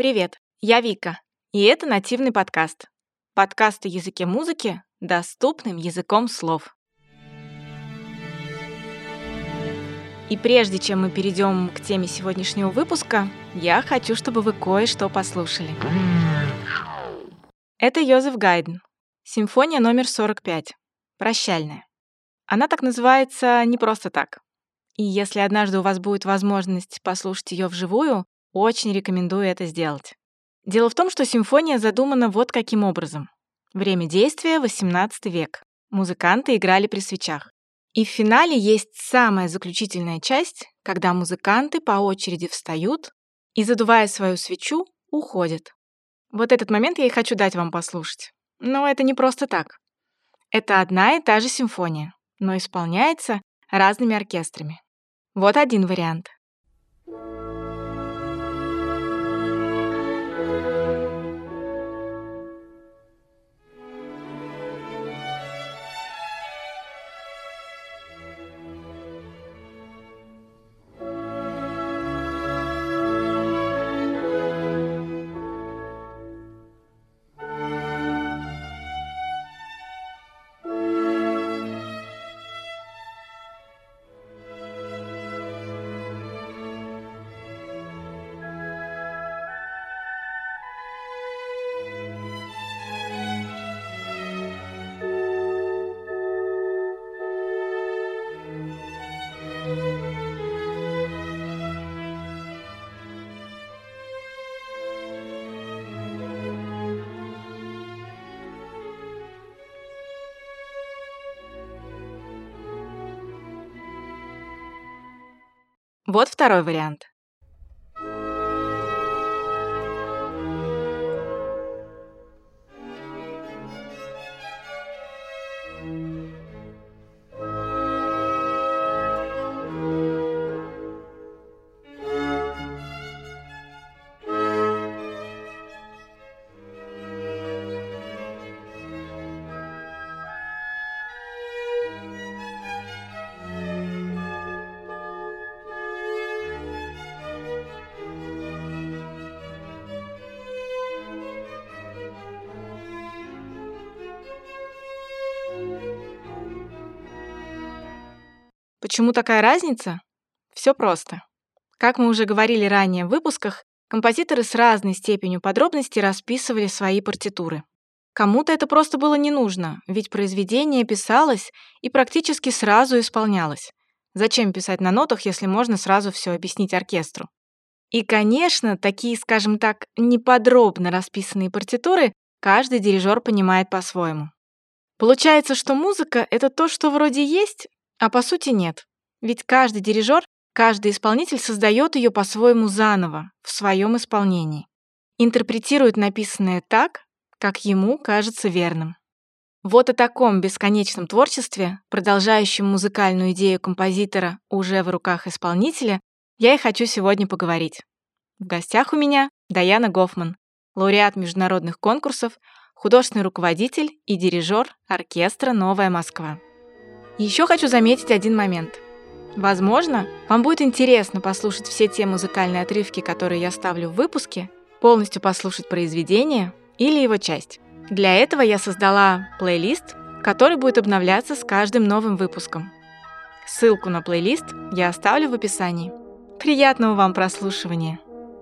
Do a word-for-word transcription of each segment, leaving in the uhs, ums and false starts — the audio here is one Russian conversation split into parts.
Привет, я Вика, и это нативный подкаст. Подкаст о языке музыки доступным языком слов. И прежде чем мы перейдем к теме сегодняшнего выпуска, я хочу, чтобы вы кое-что послушали. Это Йозеф Гайдн, симфония номер сорок пять, «Прощальная». Она так называется не просто так. И если однажды у вас будет возможность послушать ее вживую, очень рекомендую это сделать. Дело в том, что симфония задумана вот каким образом. Время действия — восемнадцатый век. Музыканты играли при свечах. И в финале есть самая заключительная часть, когда музыканты по очереди встают и, задувая свою свечу, уходят. Вот этот момент я и хочу дать вам послушать. Но это не просто так. Это одна и та же симфония, но исполняется разными оркестрами. Вот один вариант. Вот второй вариант. Почему такая разница? Все просто. Как мы уже говорили ранее в выпусках, композиторы с разной степенью подробности расписывали свои партитуры. Кому-то это просто было не нужно, ведь произведение писалось и практически сразу исполнялось. Зачем писать на нотах, если можно сразу все объяснить оркестру? И, конечно, такие, скажем так, неподробно расписанные партитуры каждый дирижер понимает по-своему. Получается, что музыка — это то, что вроде есть, а по сути нет. Ведь каждый дирижер, каждый исполнитель создает ее по-своему заново, в своем исполнении. Интерпретирует написанное так, как ему кажется верным. Вот о таком бесконечном творчестве, продолжающем музыкальную идею композитора уже в руках исполнителя, я и хочу сегодня поговорить. В гостях у меня Даяна Гофман, лауреат международных конкурсов, художественный руководитель и дирижер оркестра «Новая Москва». Еще хочу заметить один момент. Возможно, вам будет интересно послушать все те музыкальные отрывки, которые я ставлю в выпуске, полностью послушать произведение или его часть. Для этого я создала плейлист, который будет обновляться с каждым новым выпуском. Ссылку на плейлист я оставлю в описании. Приятного вам прослушивания!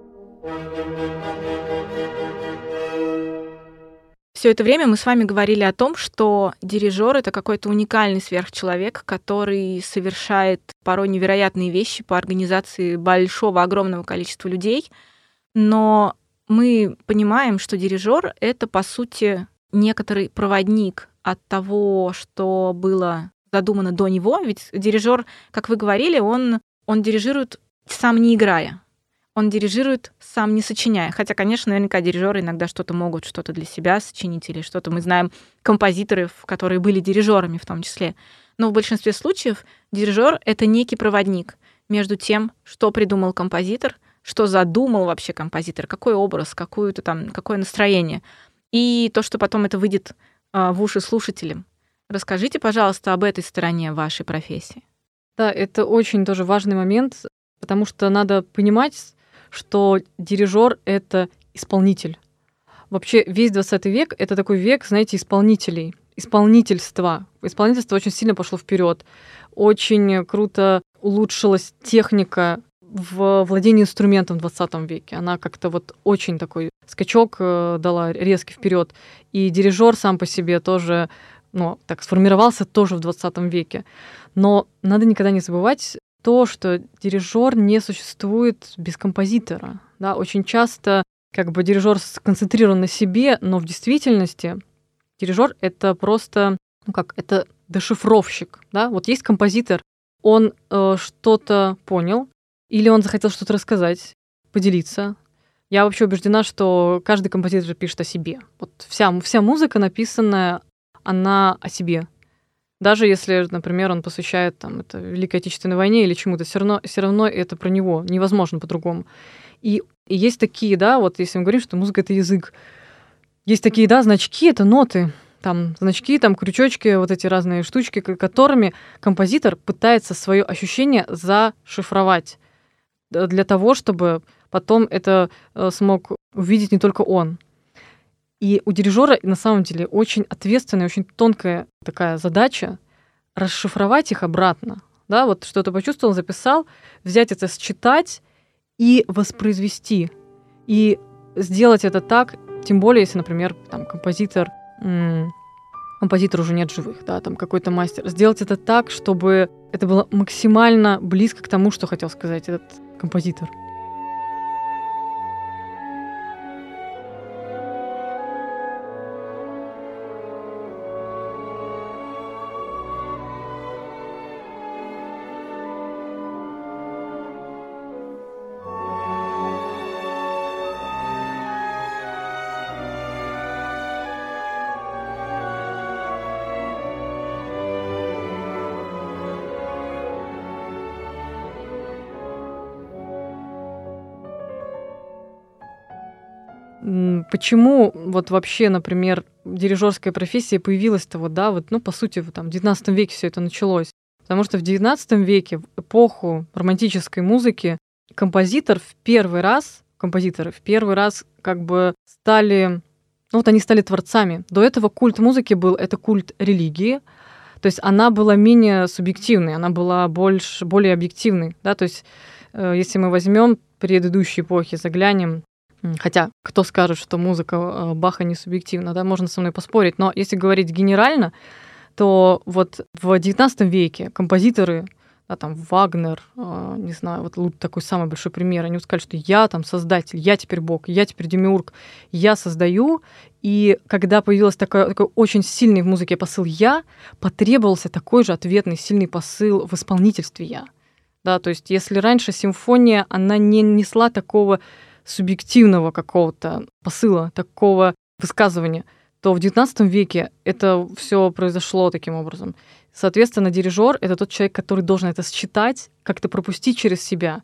Все это время мы с вами говорили о том, что дирижер — это какой-то уникальный сверхчеловек, который совершает порой невероятные вещи по организации большого, огромного количества людей. Но мы понимаем, что дирижер — это, по сути, некоторый проводник от того, что было задумано до него. Ведь дирижер, как вы говорили, он, он дирижирует сам не играя. Он дирижирует сам не сочиняя. Хотя, конечно, наверняка дирижеры иногда что-то могут, что-то для себя сочинить или что-то. Мы знаем композиторов, которые были дирижерами в том числе. Но в большинстве случаев дирижер — это некий проводник между тем, что придумал композитор, что задумал вообще композитор, какой образ, какую-то там, какое настроение. И то, что потом это выйдет а, в уши слушателям. Расскажите, пожалуйста, об этой стороне вашей профессии. Да, это очень тоже важный момент, потому что надо понимать, что дирижер — это исполнитель. Вообще весь двадцатый век — это такой век, знаете, исполнителей, исполнительства. Исполнительство очень сильно пошло вперед. Очень круто улучшилась техника в владении инструментом в двадцатом веке. Она как-то вот очень такой скачок э, дала резкий вперед. И дирижер сам по себе тоже, ну, так сформировался тоже в двадцатом веке. Но надо никогда не забывать то, что дирижер не существует без композитора. Да? Очень часто как бы дирижер сконцентрирован на себе, но в действительности дирижер — это просто, ну как, это дешифровщик. Да? Вот есть композитор, он э, что-то понял, или он захотел что-то рассказать, поделиться. Я вообще убеждена, что каждый композитор пишет о себе. Вот вся, вся музыка написанная, она о себе. Даже если, например, он посвящает там, это Великой Отечественной войне или чему-то, все равно, все равно это про него. Невозможно по-другому. И, и есть такие, да, вот если мы говорим, что музыка — это язык, есть такие, да, значки — это ноты. Там значки, там крючочки, вот эти разные штучки, которыми композитор пытается свое ощущение зашифровать для того, чтобы потом это смог увидеть не только он. И у дирижера на самом деле очень ответственная, очень тонкая такая задача расшифровать их обратно. Да, вот что-то почувствовал, записал, взять это, считать и воспроизвести. И сделать это так, тем более, если, например, там, композитор, м- композитор уже нет живых, да, там какой-то мастер, сделать это так, чтобы это было максимально близко к тому, что хотел сказать этот композитор. Почему вот вообще, например, дирижерская профессия появилась-то вот, да, вот, ну, по сути, в там, девятнадцатом веке все это началось. Потому что в девятнадцатом веке, в эпоху романтической музыки, композитор в первый раз, композиторы в первый раз как бы стали, ну, вот они стали творцами. До этого культ музыки был, это культ религии, то есть она была менее субъективной, она была больше, более объективной, да, то есть э, если мы возьмем предыдущие эпохи, заглянем, хотя кто скажет, что музыка Баха не субъективна, да, можно со мной поспорить, но если говорить генерально, то вот в девятнадцатом веке композиторы, да, там Вагнер, э, не знаю, вот такой самый большой пример, они сказали, что я там создатель, я теперь Бог, я теперь демиург, я создаю, и когда появился такой, такой очень сильный в музыке посыл «я», потребовался такой же ответный сильный посыл в исполнительстве «я». Да, то есть если раньше симфония, она не несла такого субъективного какого-то посыла, такого высказывания, то в девятнадцатом веке это все произошло таким образом. Соответственно, дирижер — это тот человек, который должен это считать, как-то пропустить через себя.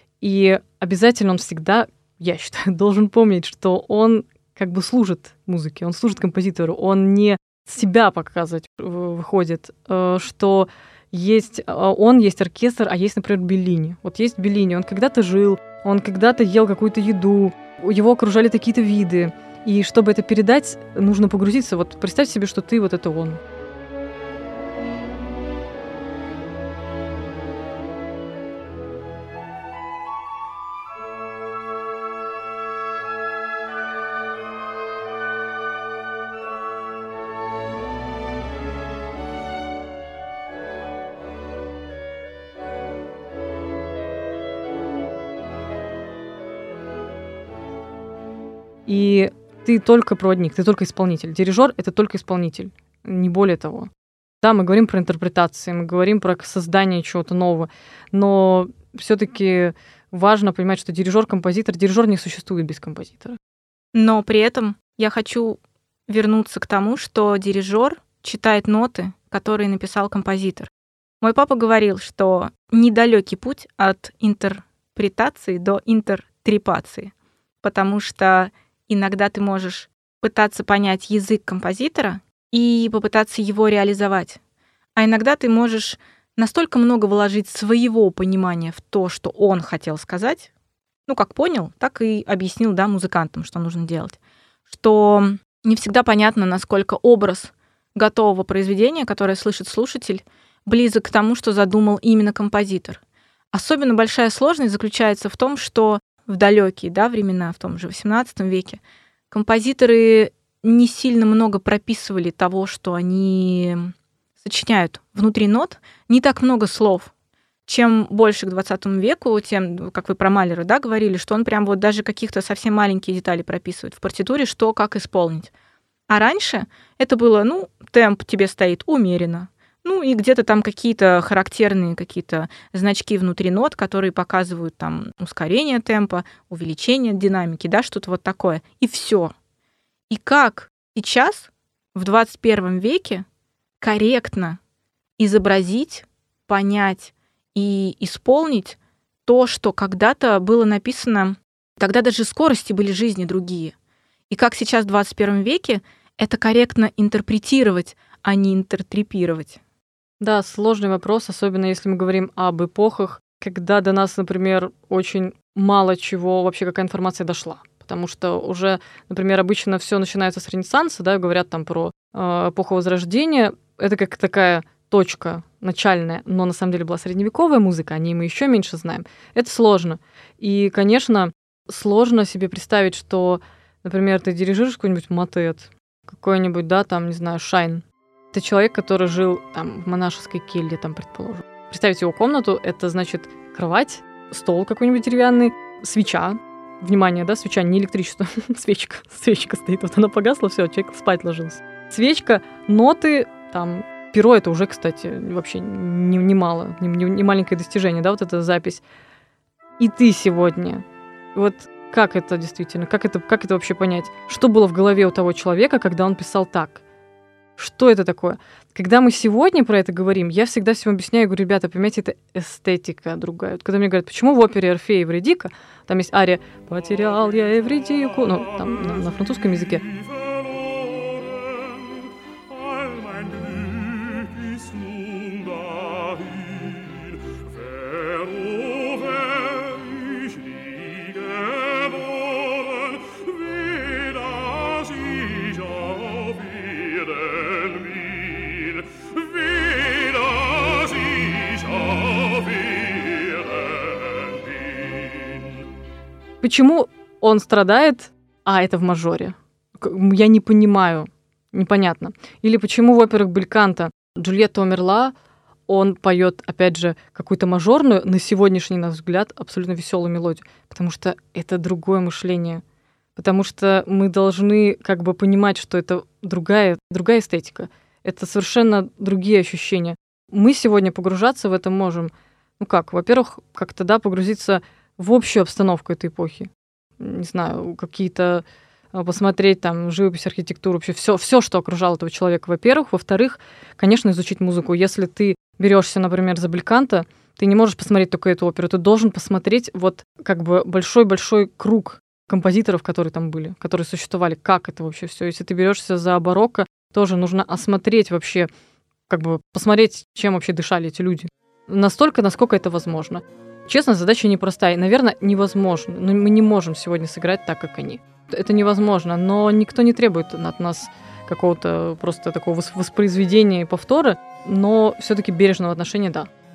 И обязательно он всегда, я считаю, должен помнить, что он как бы служит музыке, он служит композитору, он не себя показывать выходит, что есть он, есть оркестр, а есть, например, Беллини. Вот есть Беллини, он когда-то жил, он когда-то ел какую-то еду, его окружали такие-то виды. И чтобы это передать, нужно погрузиться. Вот представь себе, что ты вот это он. И ты только проводник, ты только исполнитель. Дирижер — это только исполнитель, не более того. Да, мы говорим про интерпретации, мы говорим про создание чего-то нового, но все-таки важно понимать, что дирижер, композитор, дирижер не существует без композитора. Но при этом я хочу вернуться к тому, что дирижер читает ноты, которые написал композитор. Мой папа говорил, что недалекий путь от интерпретации до интертрепации, потому что иногда ты можешь пытаться понять язык композитора и попытаться его реализовать. А иногда ты можешь настолько много вложить своего понимания в то, что он хотел сказать, ну, как понял, так и объяснил, да, музыкантам, что нужно делать. Что не всегда понятно, насколько образ готового произведения, которое слышит слушатель, близок к тому, что задумал именно композитор. Особенно большая сложность заключается в том, что в далекие, да, времена, в том же восемнадцатом веке, композиторы не сильно много прописывали того, что они сочиняют внутри нот, не так много слов. Чем больше к двадцатому веку, тем, как вы про Малера, да, говорили, что он прям вот даже каких-то совсем маленькие детали прописывает в партитуре, что, как исполнить. А раньше это было, ну, темп тебе стоит умеренно, ну, и где-то там какие-то характерные какие-то значки внутри нот, которые показывают там ускорение темпа, увеличение динамики, да, что-то вот такое. И все. И как сейчас, в двадцать первом веке, корректно изобразить, понять и исполнить то, что когда-то было написано, тогда даже скорости были жизни другие. И как сейчас в двадцать первом веке это корректно интерпретировать, а не интертрепировать. Да, сложный вопрос, особенно если мы говорим об эпохах, когда до нас, например, очень мало чего, вообще какая информация дошла. Потому что уже, например, обычно все начинается с Ренессанса, да, говорят там про э, эпоху Возрождения. Это как такая точка начальная, но на самом деле была средневековая музыка, о ней мы еще меньше знаем. Это сложно. И, конечно, сложно себе представить, что, например, ты дирижируешь какой-нибудь мотет, какой-нибудь, да, там, не знаю, Шайн. Это человек, который жил там в монашеской келье, там, предположим. Представить его комнату, это значит кровать, стол какой-нибудь деревянный, свеча. Внимание, да, свеча, не электричество, свечка. Свечка стоит, вот она погасла, все, человек спать ложился. Свечка, ноты, там, перо, это уже, кстати, вообще немало, не, не, не маленькое достижение, да, вот эта запись. И ты сегодня, вот как это действительно, как это, как это вообще понять? Что было в голове у того человека, когда он писал так? Что это такое? Когда мы сегодня про это говорим, я всегда всем объясняю, говорю, ребята, понимаете, это эстетика другая. Вот когда мне говорят, почему в опере Орфей и Эвридика, там есть ария «Потерял я Эвридику», ну, там на, на французском языке. Почему он страдает, а это в мажоре? Я не понимаю, непонятно. Или почему в операх Бельканто Джульетта умерла, он поет, опять же, какую-то мажорную, на сегодняшний наш взгляд, абсолютно веселую мелодию, потому что это другое мышление, потому что мы должны как бы понимать, что это другая, другая эстетика, это совершенно другие ощущения. Мы сегодня погружаться в это можем, ну как, во-первых, как-то, да, погрузиться в общую обстановку этой эпохи. Не знаю, какие-то посмотреть там живопись, архитектуру, вообще все, все, что окружало этого человека, во-первых. Во-вторых, конечно, изучить музыку. Если ты берешься, например, за Бельканто, ты не можешь посмотреть только эту оперу, ты должен посмотреть вот как бы большой-большой круг композиторов, которые там были, которые существовали, как это вообще все. Если ты берешься за барокко, тоже нужно осмотреть вообще, как бы посмотреть, чем вообще дышали эти люди. Настолько, насколько это возможно. Честно, задача непростая. Наверное, невозможно. Но мы не можем сегодня сыграть так, как они. Это невозможно, но никто не требует от нас какого-то просто такого воспроизведения и повтора, но все-таки бережного отношения, да.